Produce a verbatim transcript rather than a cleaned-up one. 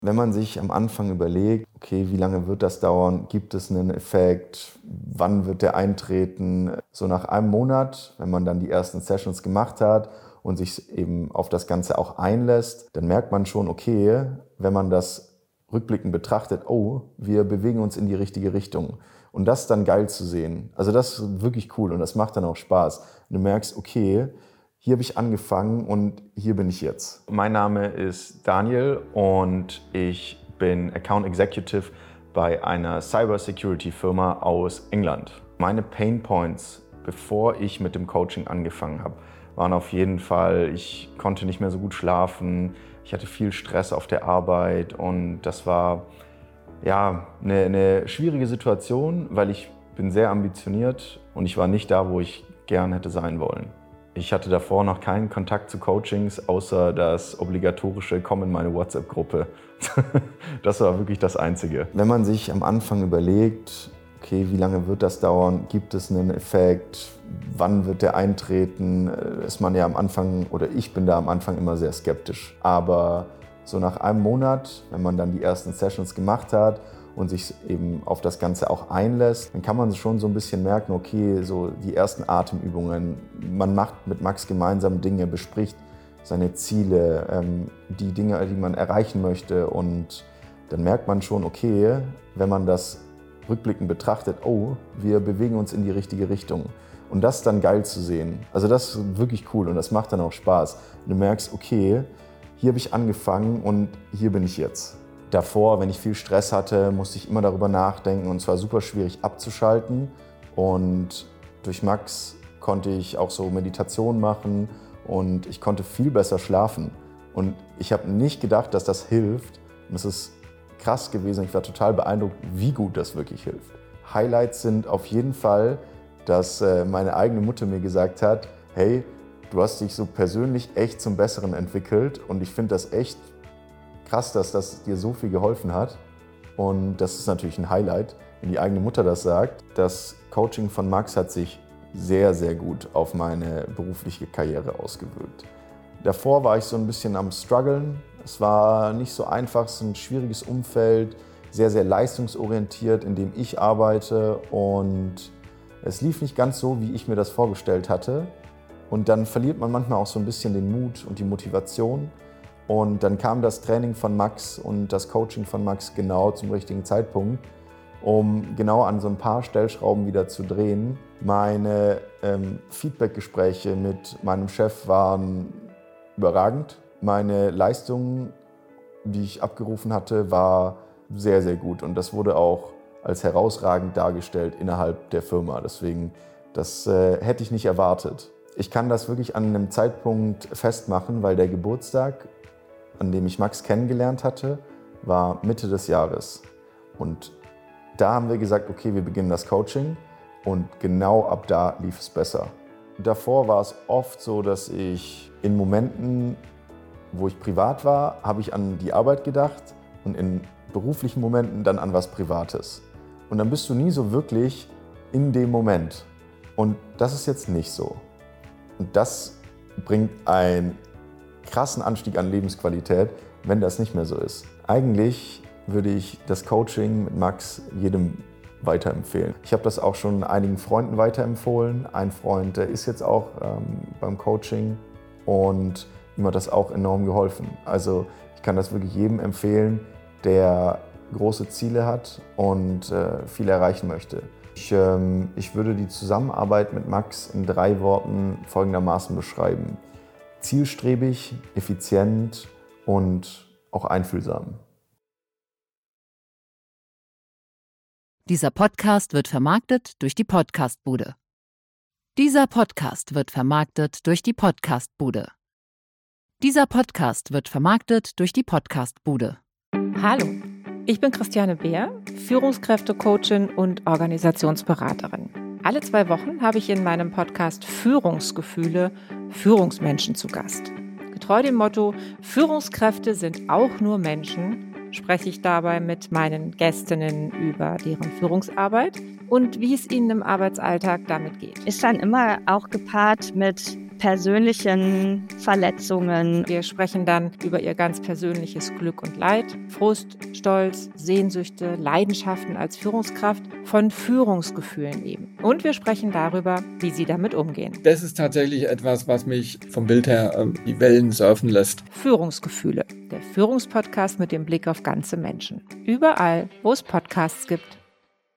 Wenn man sich am Anfang überlegt, okay, wie lange wird das dauern, gibt es einen Effekt, wann wird der eintreten, so nach einem Monat, wenn man dann die ersten Sessions gemacht hat und sich eben auf das Ganze auch einlässt, dann merkt man schon, okay, wenn man das rückblickend betrachtet, oh, wir bewegen uns in die richtige Richtung. Und das dann geil zu sehen, also das ist wirklich cool und das macht dann auch Spaß. Und du merkst, okay, hier habe ich angefangen und hier bin ich jetzt. Mein Name ist Daniel und ich bin Account Executive bei einer Cybersecurity-Firma aus England. Meine Pain Points, bevor ich mit dem Coaching angefangen habe, waren auf jeden Fall, ich konnte nicht mehr so gut schlafen, ich hatte viel Stress auf der Arbeit und das war ja eine, eine schwierige Situation, weil ich bin sehr ambitioniert und ich war nicht da, wo ich gern hätte sein wollen. Ich hatte davor noch keinen Kontakt zu Coachings, außer das obligatorische Komm in meine WhatsApp-Gruppe. Das war wirklich das Einzige. Wenn man sich am Anfang überlegt, okay, wie lange wird das dauern, gibt es einen Effekt, wann wird der eintreten, ist man ja am Anfang, oder ich bin da am Anfang immer sehr skeptisch. Aber so nach einem Monat, wenn man dann die ersten Sessions gemacht hat, und sich eben auf das Ganze auch einlässt, dann kann man schon so ein bisschen merken, okay, so die ersten Atemübungen, man macht mit Max gemeinsam Dinge, bespricht seine Ziele, ähm, die Dinge, die man erreichen möchte und dann merkt man schon, okay, wenn man das rückblickend betrachtet, oh, wir bewegen uns in die richtige Richtung. Und das dann geil zu sehen, also das ist wirklich cool und das macht dann auch Spaß. Und du merkst, okay, hier habe ich angefangen und hier bin ich jetzt. Davor, wenn ich viel Stress hatte, musste ich immer darüber nachdenken und es war super schwierig abzuschalten. Und durch Max konnte ich auch so Meditation machen und ich konnte viel besser schlafen. Und ich habe nicht gedacht, dass das hilft. Und es ist krass gewesen. Ich war total beeindruckt, wie gut das wirklich hilft. Highlights sind auf jeden Fall, dass meine eigene Mutter mir gesagt hat, hey, du hast dich so persönlich echt zum Besseren entwickelt und ich finde das echt krass, dass das dir so viel geholfen hat und das ist natürlich ein Highlight, wenn die eigene Mutter das sagt. Das Coaching von Max hat sich sehr, sehr gut auf meine berufliche Karriere ausgewirkt. Davor war ich so ein bisschen am struggeln. Es war nicht so einfach, es ist ein schwieriges Umfeld, sehr, sehr leistungsorientiert, in dem ich arbeite und es lief nicht ganz so, wie ich mir das vorgestellt hatte. Und dann verliert man manchmal auch so ein bisschen den Mut und die Motivation. Und dann kam das Training von Max und das Coaching von Max genau zum richtigen Zeitpunkt, um genau an so ein paar Stellschrauben wieder zu drehen. Meine ähm, Feedback-Gespräche mit meinem Chef waren überragend. Meine Leistung, die ich abgerufen hatte, war sehr, sehr gut. Und das wurde auch als herausragend dargestellt innerhalb der Firma. Deswegen, das äh, hätte ich nicht erwartet. Ich kann das wirklich an einem Zeitpunkt festmachen, weil der Geburtstag, an dem ich Max kennengelernt hatte, war Mitte des Jahres. Und da haben wir gesagt, okay, wir beginnen das Coaching und genau ab da lief es besser. Davor war es oft so, dass ich in Momenten, wo ich privat war, habe ich an die Arbeit gedacht und in beruflichen Momenten dann an was Privates. Und dann bist du nie so wirklich in dem Moment. Und das ist jetzt nicht so. Und das bringt einen krassen Anstieg an Lebensqualität, wenn das nicht mehr so ist. Eigentlich würde ich das Coaching mit Max jedem weiterempfehlen. Ich habe das auch schon einigen Freunden weiterempfohlen. Ein Freund, der ist jetzt auch ähm, beim Coaching und ihm hat das auch enorm geholfen. Also ich kann das wirklich jedem empfehlen, der große Ziele hat und äh, viel erreichen möchte. Ich, ähm, ich würde die Zusammenarbeit mit Max in drei Worten folgendermaßen beschreiben. Zielstrebig, effizient und auch einfühlsam. Dieser Podcast wird vermarktet durch die Podcastbude. Dieser Podcast wird vermarktet durch die Podcastbude. Dieser Podcast wird vermarktet durch die Podcastbude. Hallo, ich bin Christiane Beer, Führungskräfte-Coachin und Organisationsberaterin. Alle zwei Wochen habe ich in meinem Podcast Führungsgefühle Führungsmenschen zu Gast. Getreu dem Motto Führungskräfte sind auch nur Menschen, spreche ich dabei mit meinen Gästinnen über deren Führungsarbeit und wie es ihnen im Arbeitsalltag damit geht. Ist dann immer auch gepaart mit persönlichen Verletzungen. Wir sprechen dann über ihr ganz persönliches Glück und Leid, Frust, Stolz, Sehnsüchte, Leidenschaften als Führungskraft, von Führungsgefühlen eben. Und wir sprechen darüber, wie sie damit umgehen. Das ist tatsächlich etwas, was mich vom Bild her äh, die Wellen surfen lässt. Führungsgefühle, der Führungspodcast mit dem Blick auf ganze Menschen. Überall, wo es Podcasts gibt.